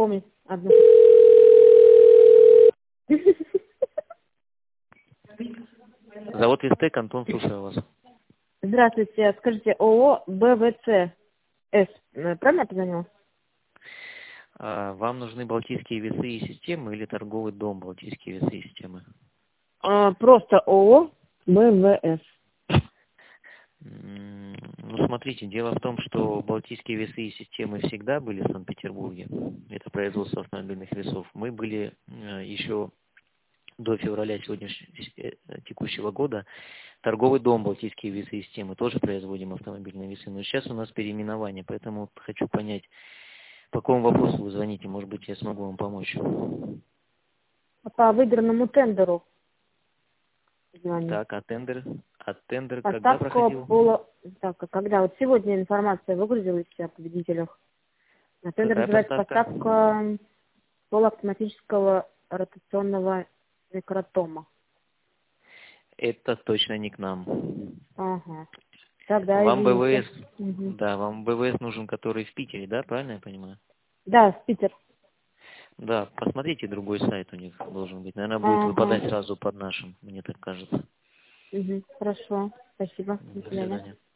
помню. Одну. Завод Вестек, Антон, слушаю вас. Здравствуйте. Скажите, ООО БВЦ С. Правильно я позвонила? Вам нужны Балтийские весы и системы или торговый дом Балтийские весы и системы? Просто ООО БВС. Ну, смотрите, дело в том, что Балтийские весы и системы всегда были в Санкт-Петербурге. Это производство автомобильных весов. Мы были еще до февраля текущего года. Торговый дом Балтийские весы и системы. Тоже производим автомобильные весы. Но сейчас у нас переименование, поэтому хочу понять, по какому вопросу вы звоните. Может быть, я смогу вам помочь. По выигранному тендеру звоню. Так, а тендер когда Поставка проходил? Так, когда? Вот сегодня информация выгрузилась о победителях. На тендер Какая называется поставка? поставка полуавтоматического ротационного микротома. Это точно не к нам. Ага. Тогда Вам извините. БВС, Угу. да, вам БВС нужен, который в Питере, да, правильно я понимаю? Да, в Питер. Да, посмотрите, другой сайт у них должен быть. Наверное, будет выпадать Ага. сразу под нашим, мне так кажется. Угу. Хорошо. Спасибо. До До свидания. свидания.